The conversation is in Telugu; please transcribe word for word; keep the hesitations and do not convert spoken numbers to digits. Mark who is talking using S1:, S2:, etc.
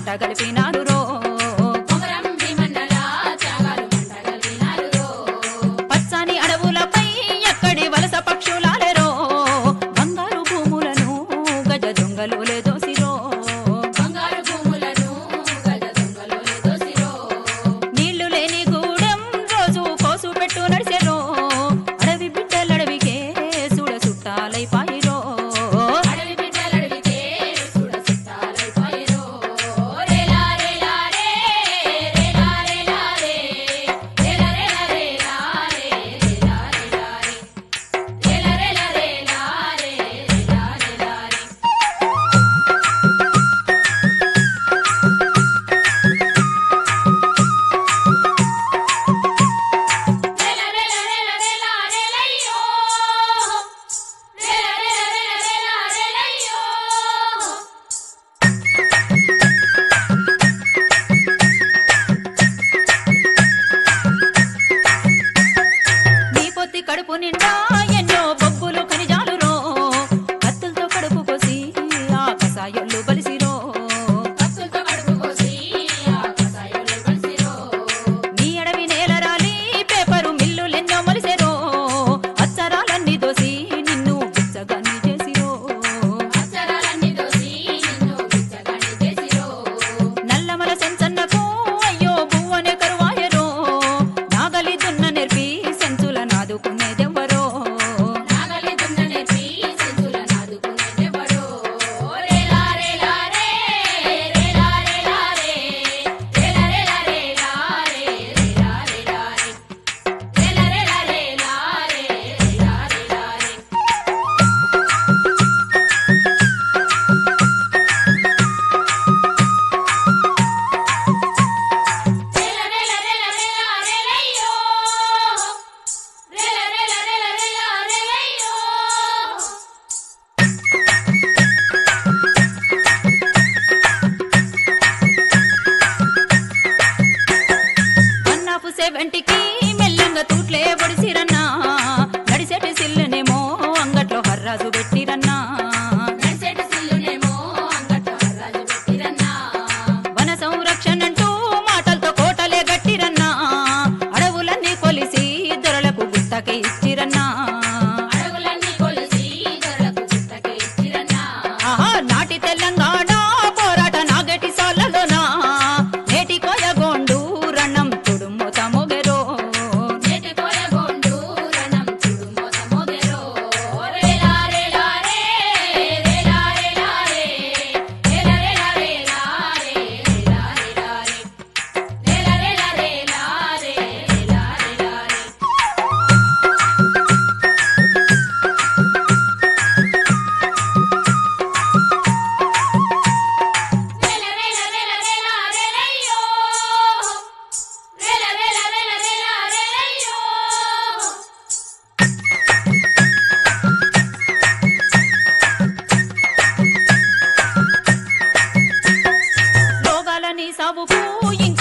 S1: మంట గలిపినారు రో పచ్చని అడవులపై ఎక్కడి వలస పక్షులాలెరో బంగారు భూములను గజ దొంగలు లేదోసిరో నీళ్లు లేని గూడెం రోజు కోసు పెట్టు నడిసెరో అడవి బిడ్డలడవికే సుడ సుట్టాలైపాయిరో కడుపు నిండా ఎన్నో బొగ్గులు ఖనిజాలు రో కత్తులతో కడుపు కోసి ఆ కసాయోళ్ళు బలిసిరో నీ అడవి నేలరాలి పేపరు మిల్లులెన్నో మలిసెరో అచ్చరాలన్నీ దోసి నిన్ను బిచ్చగాన్ని చేసిరో నల్లమల సెంచన్నకు అయ్యో బువ్వనే కరువాయరో నాగలి దున్న నేర్పి సెంచుల నాదుకునేదెవ్వరో సెవెంటీకి మెల్లంగా తూట్లే పొడిసిరన్నా నడిసేటి సిల్లునేమో అంగట్లో హర్రాజు పెట్టిరన్నా వన సంరక్షణ అంటూ మాటలతో కోటలే గట్టిరన్నా అడవులన్నీ కొలిసి దొరలకు గుట్టకే ఇచ్చిరన్నా ఆహా నాటి తెలంగాణ పోరాట నాగటి సాలలోనా నేటి కోయగోండు రణం సావుకు